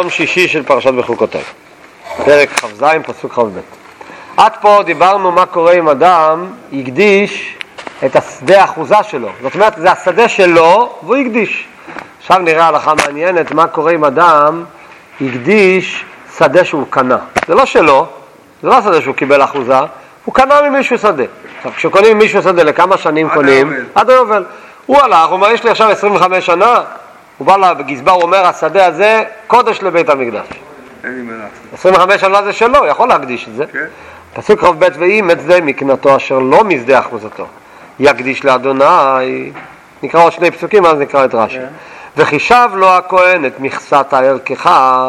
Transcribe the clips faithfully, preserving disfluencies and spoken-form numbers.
יום שישי של פרשת בחוקותיו, פרק כ"ז פסוק כ"ב. עד פה דיברנו מה קורה אם אדם יקדיש את השדה האחוזה שלו, זאת אומרת זה השדה שלו והוא יקדיש. עכשיו נראה הלכה מעניינת מה קורה אם אדם יקדיש שדה שהוא קנה, זה לא שלו, זה לא שדה שהוא קיבל אחוזה, הוא קנה ממישהו שדה. עכשיו כשקונים ממישהו שדה לכמה שנים קונים? עד היובל. הוא הלך, הוא אומר יש לי עכשיו עשרים וחמש שנה, הוא בא לגזבר, הוא אומר השדה הזה קודש לבית המקדש. עשרים וחמש שנה זה שלו, יכול להקדיש את זה. פסוק כ"ב, ואם את שדה מקנתו אשר לא משדה אחוזתו יקדיש לאדוני, נקרא עוד שני פסוקים אז נקרא את רש"י. וחישב לו הכהן את מכסת הערכך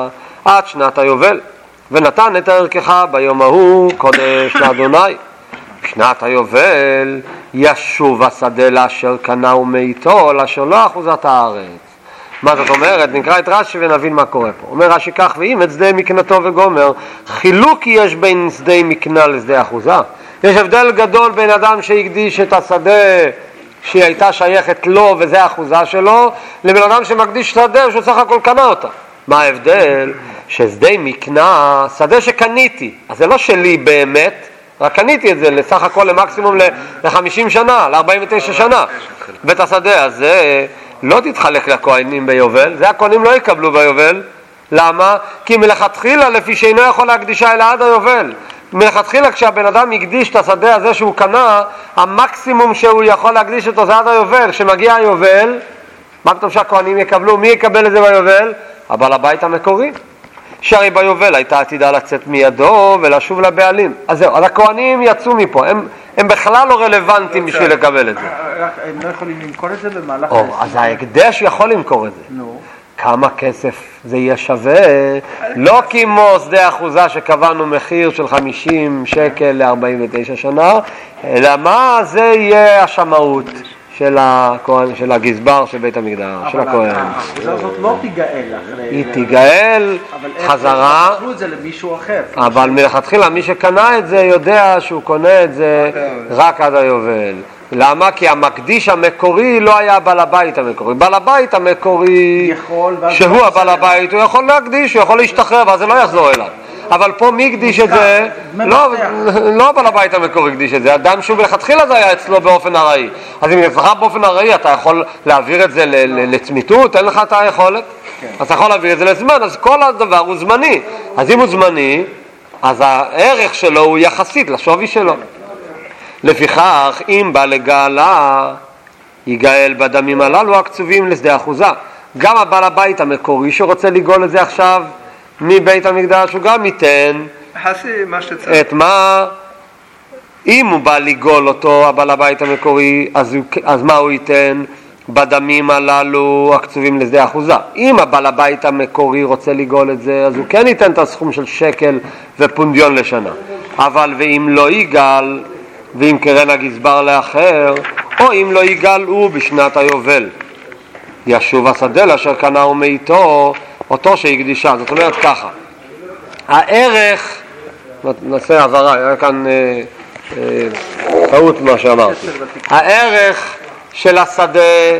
עד שנת היובל, ונתן את הערכך ביום ההוא קודש לאדוני. בשנת היובל ישוב השדה לאשר קנה ומאיתו לאשר לא אחוזת הארץ. מה זאת אומרת? נקרא את רש"י ונבין מה קורה פה. אומר רש"י כך, ואם את שדה מקנתו וגומר, חילוק יש בין שדה מקנה לשדה אחוזה. יש הבדל גדול בין אדם שהקדיש את השדה שהיא הייתה שייכת לו וזה האחוזה שלו, לבין אדם שמקדיש שדה שהוא סך הכל קנה אותה. מה ההבדל? ששדה מקנה, שדה שקניתי, אז זה לא שלי באמת, רק קניתי את זה לסך הכל למקסימום ל-חמישים שנה, ל-ארבעים ותשע שנה. ואת השדה הזה לא תתחלק לכהנים ביובל, זה הכהנים לא יקבלו ביובל. למה? כי מלכתחילה לפי שאינו יכול להקדישה אלא עד היובל. מלכתחילה כשהבן אדם יקדיש את השדה הזה שהוא קנה, המקסימום שהוא יכול להקדיש אותו זה עד היובל. כשמגיע היובל, מה כתוב שהכהנים יקבלו? מי יקבל את זה ביובל? הבעל הבית המקורי. שהרי ביובל הייתה עתידה לצאת מידו ולשוב לבעלים. אז זהו, אז הכהנים יצאו מפה, הם, הם בכלל לא רלוונטיים בשביל לקבל את זה. הם לא יכולים למכור את זה במהלך... או, אז ההקדש יכול למכור את זה. נו. כמה כסף זה יהיה שווה? לא כמו שדה אחוזה שקבענו מחיר של חמישים שקל ל-ארבעים ותשע שנה, אלא מה זה יהיה השמאות של הכהן, של הגזבר של בית המקדש, של הכהן. אבל האחוזה הזאת לא תיגאל אחרי... היא תיגאל חזרה, אבל את זה למישהו אחר. אבל מלכתחילה מי שקנה את זה יודע שהוא קונה את זה רק עד היובל. למה? כי המקדיש המקורי לא היה בעל הבית המקורי. בעל הבית המקורי, שהוא הבעל הבית, הוא יכול להקדיש, הוא יכול להשתחרר, ואז זה לא יחזור אליו. אבל פה מי הקדיש את זה? לא, לא בעל הבית המקורי הקדיש את זה, אדם שהוא מלכתחילה זה היה אצלו באופן הראי. אז אם אצלך באופן הראי אתה יכול להעביר את זה לצמיתות, אין לך את היכולת, אז אתה יכול להעביר את זה לזמן, אז כל הדבר הוא זמני. אז אם הוא זמני, אז הערך שלו הוא יחסית לשווי שלו. לפיכך, אם בא לגאלה, יגאל בדמים הללו הקצובים לשדה אחוזה. גם הבעל הבית המקורי שרוצה לגאול את זה עכשיו מבית המקדש, הוא גם ייתן את מה, אם הוא בא לגאול אותו, הבעל הבית המקורי, אז, הוא, אז מה הוא ייתן? בדמים הללו הקצובים לשדה אחוזה. אם הבעל הבית המקורי רוצה לגאול את זה, אז הוא כן ייתן את הסכום של שקל ופונדיון לשנה. אבל ואם לא יגאל, ואם קרן הגזבר לאחר, או אם לא יגאל הוא בשנת היובל, ישוב השדה לאשר קנה ומאיתו אותו שהקדישה. זאת אומרת ככה, הערך, נעשה עברה, היה כאן אה, אה, טעות מה שאמרתי, הערך של השדה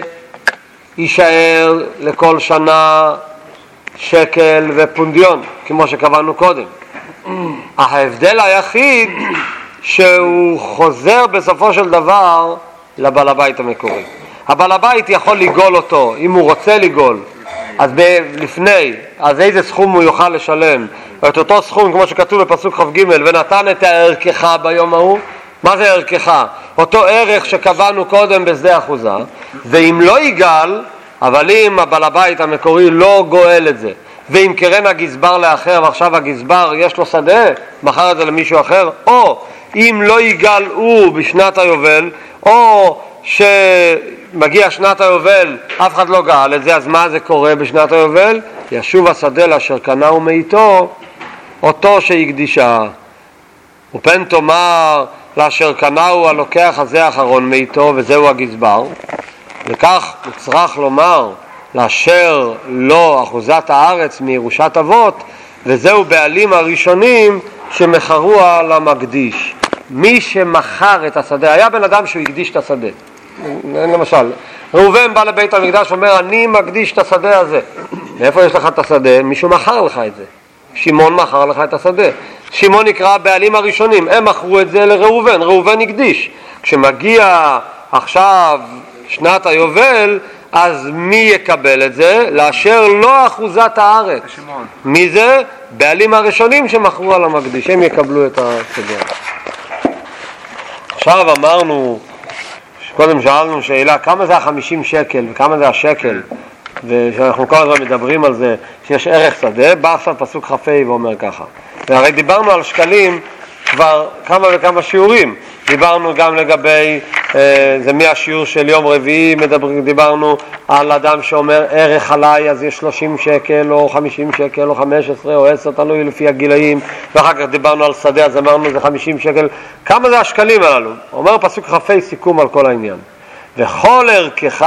יישאר לכל שנה שקל ופונדיון כמו שקבענו קודם. ההבדל היחיד שהוא חוזר בסופו של דבר לבעל הבית המקורי. הבעל הבית יכול לגאול אותו אם הוא רוצה לגאול, אז לפני, אז איזה סכום הוא יוכל לשלם? את אותו סכום כמו שכתוב בפסוק כ"ג, ונתן את הערכך ביום ההוא. מה זה ערכך? אותו ערך שקבענו קודם בשדה אחוזה. ואם לא יגאל, אבל אם הבעל הבית המקורי לא גואל את זה, ואם קרן הגזבר לאחר ועכשיו הגזבר יש לו שדה, מחר את זה למישהו אחר, או אם לא יגאל הוא בשנת היובל, או שמגיע שנת היובל אף אחד לא גאל את זה, אז מה זה קורה בשנת היובל? ישוב השדה לאשר קנה ומאיתו אותו שהקדישה. ופן תאמר לאשר קנה הוא הלוקח הזה האחרון מאיתו, וזהו הגזבר. וכך צריך לומר לאשר לו אחוזת הארץ מירושת אבות, וזהו בעלים הראשונים שמחרוה למקדיש. מי שמכר את השדה, היה בן אדם שהוא הקדיש את השדה. למשל, ראובן בא לבית המקדש ואומר, אני מקדיש את השדה הזה. מאיפה יש לך את השדה? מישהו מכר לך את זה. שמעון מכר לך את השדה. שמעון נקרא הבעלים הראשונים, הם מכרו את זה לראובן, ראובן הקדיש. כשמגיע עכשיו שנת היובל, אז מי יקבל את זה? לאשר לא אחוזת הארץ. שמעון. מי זה? בעלים הראשונים שמכרו על המקדיש, הם יקבלו את השדה. עכשיו אמרנו, קודם שאלנו שאלה, כמה זה החמישים שקל וכמה זה השקל, ושאנחנו כל הזמן מדברים על זה, שיש ערך שדה, בא עכשיו פסוק חפי ואומר ככה. והרי דיברנו על שקלים כבר כמה וכמה שיעורים. דיברנו גם לגבי, אה, זה מהשיעור של יום רביעי, מדבר, דיברנו על אדם שאומר ערך עליי, אז יש שלושים שקל או חמישים שקל או חמש עשרה או עשר, תלוי לפי הגילאים, ואחר כך דיברנו על שדה, אז אמרנו זה חמישים שקל. כמה זה השקלים הללו? אומר פסוק חפי סיכום על כל העניין. וכל ערכך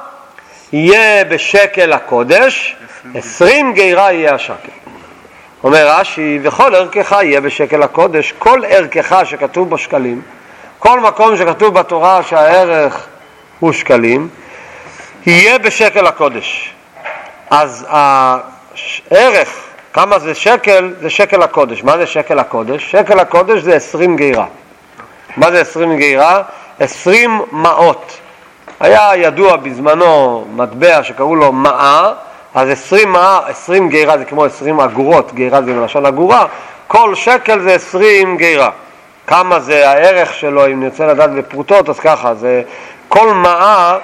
יהיה בשקל הקודש, עשרים גירה יהיה השקל. אומר רש"י, וכל ערכך יהיה בשקל הקודש, כל ערכך שכתוב בשקלים, כל מקום שכתוב בתורה שהערך הוא שקלים, יהיה בשקל הקודש. אז הערך, כמה זה שקל? זה שקל הקודש. מה זה שקל הקודש? שקל הקודש זה עשרים גירה. מה זה עשרים גירה? עשרים מאות. היה ידוע בזמנו מטבע שקראו לו מאה, אז עשרים מאה, עשרים גירה זה כמו עשרים אגורות, גירה זה מלשון אגורה, כל שקל זה עשרים גירה. כמה זה הערך שלו, אם נרצה לדעת בפרוטות, אז ככה, זה כל מאה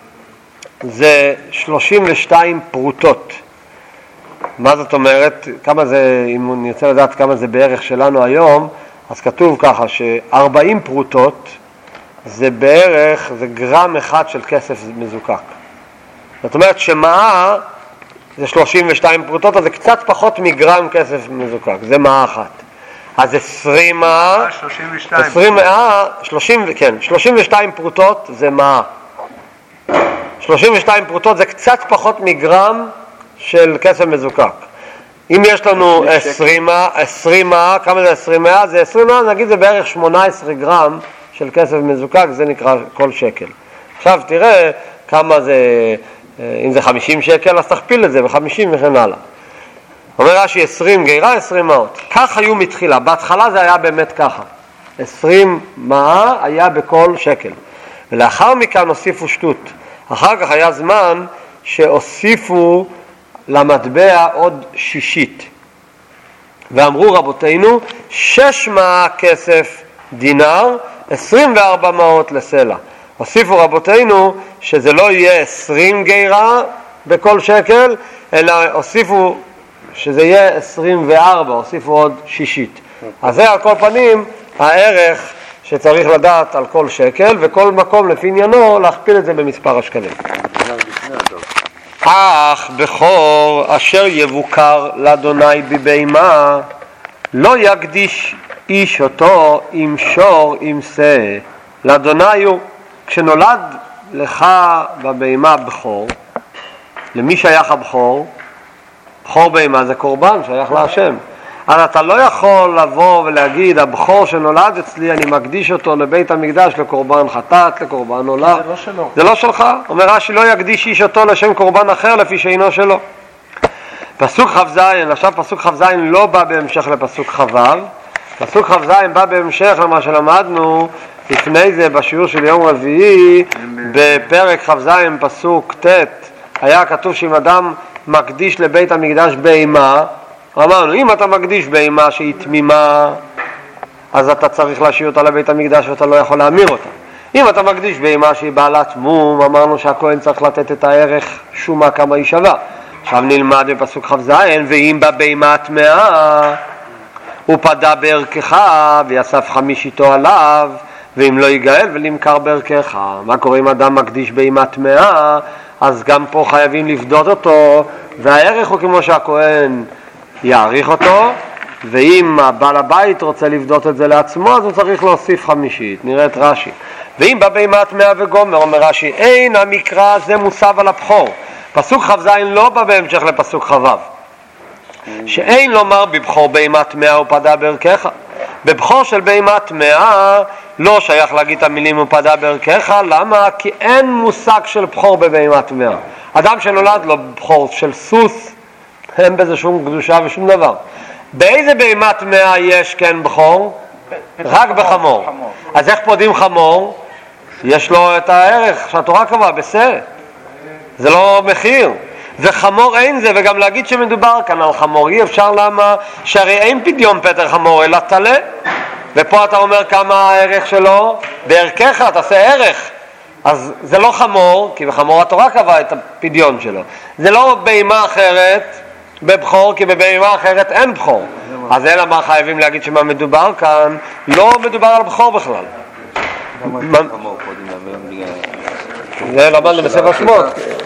זה שלושים ושתיים פרוטות. מה זאת אומרת? כמה זה, אם נרצה לדעת כמה זה בערך שלנו היום, אז כתוב ככה ש-ארבעים פרוטות זה בערך, זה גרם אחד של כסף מזוקק. זאת אומרת שמאה זה שלושים ושתיים פרוטות, אז זה קצת פחות מגרם כסף מזוקק, זה מאה אחת. אז עשרים מאה, שלושים ושתיים. עשרים מאה, שלושים, כן, שלושים ושתיים פרוטות זה מאה. שלושים ושתיים פרוטות זה קצת פחות מגרם של כסף מזוקק. אם יש לנו עשרים מאה, עשרים מאה, כמה זה עשרים מאה? זה עשרים מאה, נגיד זה בערך שמונה עשרה גרם של כסף מזוקק, זה נקרא כל שקל. עכשיו תראה כמה זה, אם זה חמישים שקל, אז תכפיל את זה ב-חמישים וכן הלאה. אומר רש"י עשרים גירה, עשרים מאות. כך היו מתחילה. בהתחלה זה היה באמת ככה. עשרים מאה היה בכל שקל. ולאחר מכאן הוסיפו שטות. אחר כך היה זמן שהוסיפו למטבע עוד שישית. ואמרו רבותינו, שש מאה כסף דינר, עשרים וארבע מאות לסלע. הוסיפו רבותינו שזה לא יהיה עשרים גירה בכל שקל, אלא הוסיפו שזה יהיה עשרים וארבע, הוסיפו עוד שישית. אז זה על כל פנים הערך שצריך לדעת על כל שקל, וכל מקום לפי עניינו להכפיל את זה במספר השקלים. אך בכור אשר יבוקר לאדוני בבימה, לא יקדיש איש אותו עם שור עם שא. לאדוני הוא, כשנולד לך בבימה בכור, למי שייך הבכור? בכור בימה זה קורבן, שייך להשם. אז אתה לא יכול לבוא ולהגיד, הבכור שנולד אצלי, אני מקדיש אותו לבית המקדש, לקורבן חטאת, לקורבן עולה. זה לא שלו. זה לא שלך. אומר רש"י, לא יקדיש איש אותו לשם קורבן אחר, לפי שאינו שלו. פסוק כ"ז, עכשיו פסוק כ"ז לא בא בהמשך לפסוק כ"ו. פסוק כ"ז בא בהמשך למה שלמדנו לפני זה בשיעור של יום רביעי, בפרק כ"ז פסוק ט', היה כתוב שאם אדם מקדיש לבית המקדש בהמה, אמרנו, אם אתה מקדיש בהמה שהיא תמימה, אז אתה צריך להשאיר אותה לבית המקדש ואתה לא יכול להמיר אותה. אם אתה מקדיש בהמה שהיא בעלת מום, אמרנו שהכהן צריך לתת את הערך שומה כמה היא שווה. עכשיו נלמד בפסוק כ"ז, ואם בבהמה טמאה, הוא פדה בערכך ויסף חמישיתו עליו, ואם לא יגאל ולמכר בערכך. מה קורה אם אדם מקדיש בהמה טמאה? אז גם פה חייבים לפדות אותו, והערך הוא כמו שהכהן יעריך אותו, ואם הבעל הבית רוצה לפדות את זה לעצמו, אז הוא צריך להוסיף חמישית. נראה את רש"י. ואם בבהמה טמאה וגומר, אומר רש"י, אין המקרא הזה מוסב על הבכור. פסוק כ"ז לא בא בהמשך לפסוק כ"ו. שאין לומר בבכור בהמה טמאה ופדה בערכך. בבכור של בהמה טמאה לא שייך להגיד את המילים ופדה בערכך. למה? כי אין מושג של בכור בבהמה טמאה. אדם שנולד לו בכור של סוס אין בזה שום קדושה ושום דבר. באיזה בהמה טמאה יש כן בכור? רק בחמור. אז איך פודים חמור? יש לו את הערך שהתורה קבעה, בסדר. זה לא מחיר. וחמור אין זה, וגם להגיד שמדובר כאן על חמור, אי אפשר למה, שהרי אין פדיון פטר חמור, אלא תלה. ופה אתה אומר כמה הערך שלו, בערכך תעשה ערך. אז זה לא חמור, כי בחמור התורה קבעה את הפדיון שלו. זה לא בהמה אחרת בבחור, כי בבהמה אחרת אין בחור. אז אלא מה חייבים להגיד שמה מדובר כאן, לא מדובר על בחור בכלל. זה למדנו בספר שמות.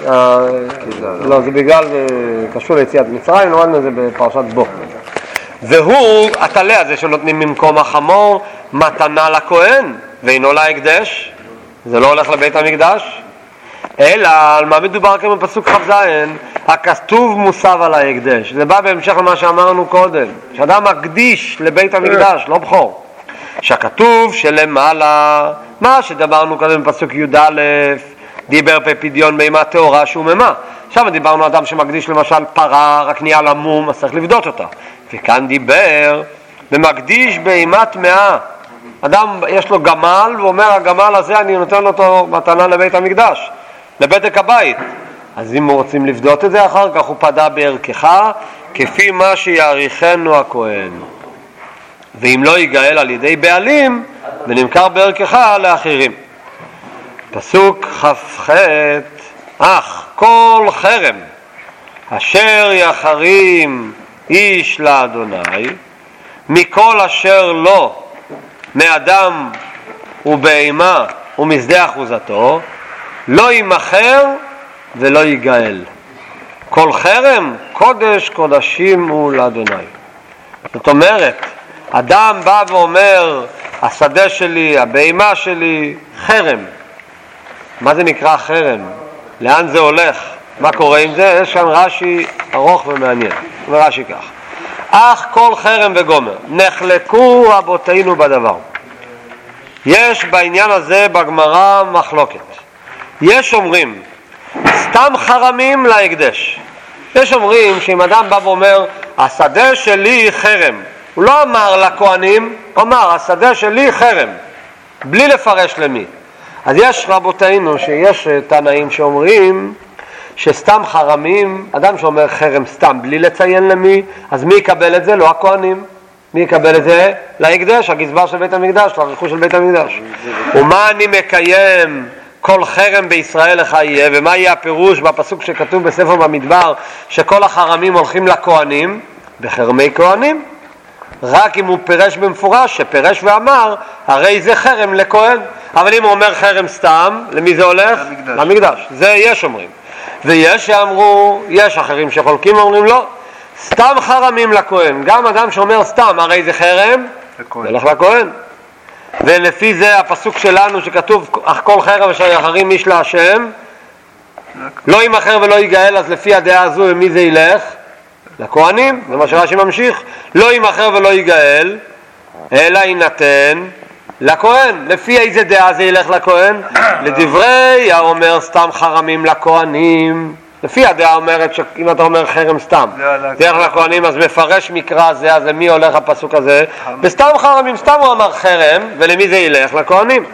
לא, זה בגלל, קשור ליציאת מצרים, למדנו זה בפרשת בו. והוא התלה הזה שנותנים ממקום החמור מתנה לכהן ואינו להקדש. זה לא הולך לבית המקדש. אלא על מה מדובר כאן בפסוק ח' ז', הכתוב מוסב על ההקדש. זה בא בהמשך למה שאמרנו קודם, שאדם מקדיש לבית המקדש, לא בכור. שהכתוב שלמעלה, מה שדברנו קודם בפסוק י' א', דיבר בפדיון בהמה טהורה שוממה. עכשיו דיברנו אדם שמקדיש למשל פרה, רק נהיה למום, אז צריך לבדות אותה. וכאן דיבר במקדיש בהמה טמאה. אדם יש לו גמל, ואומר הגמל הזה אני נותן אותו מתנה לבית המקדש, לבדק הבית. אז אם רוצים לבדות את זה אחר כך, הוא פדה בערכך כפי מה שיעריכנו הכהן. ואם לא ייגאל על ידי בעלים, ונמכר בערכך לאחרים. פסוק כ"ח, אך כל חרם אשר יחרים איש לאדוני, מכל אשר לא מאדם ובהמה ומשדה אחוזתו, לא יימכר ולא ייגאל. כל חרם קודש קודשים הוא לאדוני. זאת אומרת, אדם בא ואומר, השדה שלי, הבהמה שלי, חרם. מה זה נקרא חרם? לאן זה הולך? מה קורה עם זה? יש כאן רש"י ארוך ומעניין. רש"י כך. אך כל חרם וגומר, נחלקו רבותינו בדבר. יש בעניין הזה בגמרא מחלוקת. יש אומרים, סתם חרמים להקדש. יש אומרים שאם אדם בא ואומר, השדה שלי חרם, הוא לא אמר לכהנים, הוא אמר, השדה שלי חרם, בלי לפרש למי. אז יש רבותינו שיש תנאים שאומרים שסתם חרמים, אדם שאומר חרם סתם בלי לציין למי, אז מי יקבל את זה? לא הכהנים. מי יקבל את זה? להקדש, הגזבר של בית המקדש, לרכוש של בית המקדש. ומה אני מקיים? כל חרם בישראל לך יהיה. ומה יהיה הפירוש בפסוק שכתוב בספר במדבר שכל החרמים הולכים לכהנים? בחרמי כהנים. רק אם הוא פירש במפורש, שפירש ואמר, הרי זה חרם לכהן. אבל אם הוא אומר חרם סתם, למי זה הולך? למקדש. למקדש. זה יש אומרים. ויש שאמרו, יש אחרים שחולקים ואומרים לא, סתם חרמים לכהן. גם אדם שאומר סתם, הרי זה חרם, זה הולך לכהן. ולפי זה הפסוק שלנו שכתוב, אך כל חרם אשר יחרים איש להשם, לא יימכר ולא ייגאל, אז לפי הדעה הזו, למי זה ילך? לכהנים. זה מה שרש"י ממשיך. לא יימכר ולא ייגאל, אלא יינתן לכהן. לפי איזה דעה זה ילך לכהן? לדברי האומר סתם חרמים לכהנים. לפי הדעה אומרת שאם אתה אומר חרם סתם דרך לכהנים, אז מפרש מקרא זה, אז למי הולך הפסוק הזה? בסתם חרמים, סתם הוא אמר חרם, ולמי זה ילך? לכהנים.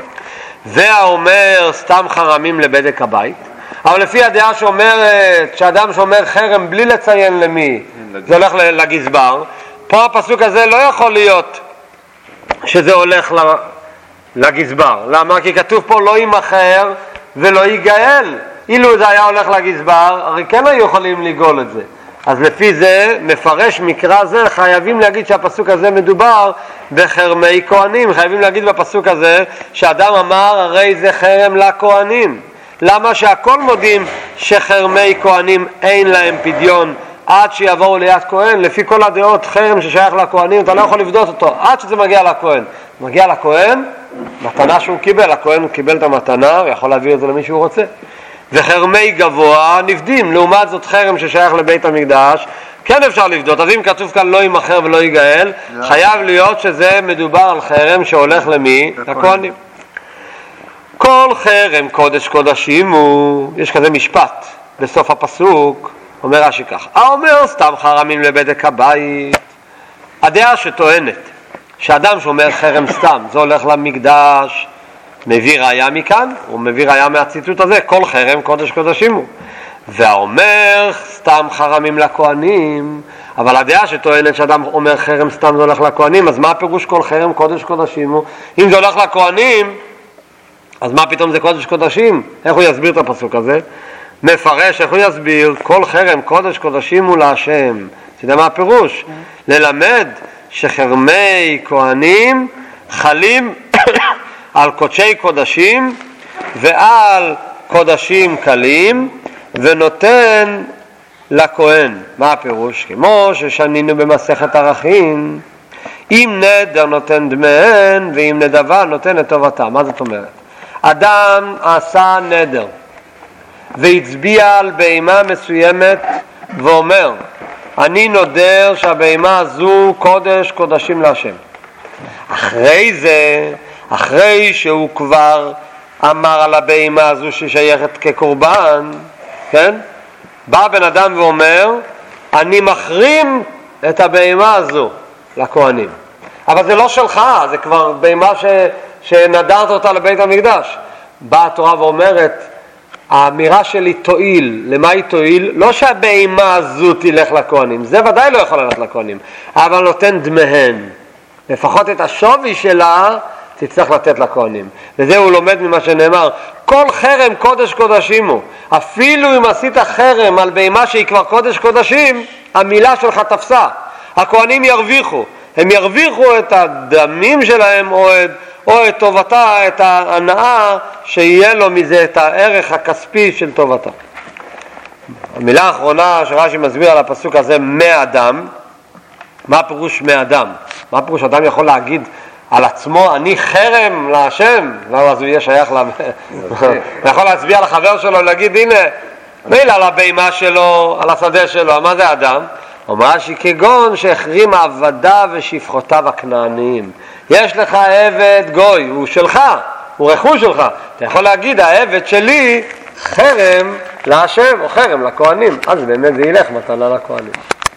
והאומר סתם חרמים לבדק הבית. אבל לפי הדעה שאומרת שאדם שאומר חרם בלי לציין למי, זה הולך לגזבר. פה הפסוק הזה לא יכול להיות שזה הולך לגזבר. למה? כי כתוב פה לא יימכר ולא ייגאל. אילו זה היה הולך לגזבר, הרי כן היו יכולים לגאול את זה. אז לפי זה, מפרש מקרא זה, חייבים להגיד שהפסוק הזה מדובר בחרמי כהנים. חייבים להגיד בפסוק הזה שאדם אמר, הרי זה חרם לכהנים. למה? שהכל מודים שחרמי כהנים אין להם פדיון עד שיבואו ליד כהן. לפי כל הדעות, חרם ששייך לכהנים, אתה לא יכול לבדות אותו עד שזה מגיע לכהן. מגיע לכהן, מתנה שהוא קיבל, הכהן הוא קיבל את המתנה, הוא יכול להביא את זה למי שהוא רוצה. וחרמי גבוה נבדים, לעומת זאת חרם ששייך לבית המקדש, כן אפשר לבדות. אז אם כתוב כאן לא יימכר ולא ייגאל, חייב להיות שזה מדובר על חרם שהולך למי? לכהנים. כל חרם קודש קודשים הוא, יש כזה משפט בסוף הפסוק, אומר רש"י כך, האומר סתם חרמים לבדק הבית, הדעה שטוענת שאדם שאומר חרם סתם, זה הולך למקדש, מביא ראיה מכאן, הוא מביא ראיה מהציטוט הזה, כל חרם קודש קודשים הוא. והאומר סתם חרמים לכהנים, אבל הדעה שטוענת שאדם אומר חרם סתם זה הולך לכהנים, אז מה הפירוש כל חרם קודש קודשים הוא? אם זה הולך לכהנים, אז מה פתאום זה קודש קודשים? איך הוא יסביר את הפסוק הזה? מפרש, איך הוא יסביר? כל חרם קודש קודשים הוא להשם. אתה יודע מה הפירוש? ללמד שחרמי כהנים חלים על קודשי קודשים ועל קודשים קלים, ונותן לכהן. מה הפירוש? כמו ששנינו במסכת ערכים, אם נדר נותן דמיהן ואם נדבה נותן את טובתה. מה זאת אומרת? אדם עשה נדר והצביע על בהמה מסוימת ואומר, אני נודר שהבהמה הזו קודש קודשים להשם. אחרי זה, אחרי שהוא כבר אמר על הבהמה הזו ששייכת כקורבן, כן? בא בן אדם ואומר, אני מחרים את הבהמה הזו לכהנים. אבל זה לא שלך, זה כבר בהמה ש... שנדרת אותה לבית המקדש. באה התורה ואומרת, האמירה שלי תועיל. למה היא תועיל? לא שהבהמה הזו תלך לכהנים, זה ודאי לא יכול ללכת לכהנים, אבל נותן דמיהן. לפחות את השווי שלה תצטרך לתת לכהנים. וזה הוא לומד ממה שנאמר, כל חרם קודש קודשים הוא. אפילו אם עשית חרם על בהמה שהיא כבר קודש קודשים, המילה שלך תפסה. הכהנים ירוויחו. הם ירוויחו את הדמים שלהם או את, או את טובתה, את ההנאה שיהיה לו מזה את הערך הכספי של טובתה. המילה האחרונה שרש"י מסביר על הפסוק הזה, מאדם. מה פירוש מאדם? מה פירוש אדם יכול להגיד על עצמו, אני חרם להשם? לא, אז הוא יהיה שייך לה... הוא יכול להצביע לחבר שלו ולהגיד, הנה, מילה על הבהמה שלו, על השדה שלו, מה זה אדם? אומר שכגון שהחרים עבדיו ושפחותיו הכנעניים. יש לך עבד גוי, הוא שלך, הוא רכוש שלך. אתה יכול להגיד, העבד שלי חרם להשם או חרם לכהנים. אז באמת זה ילך מתנה לכהנים.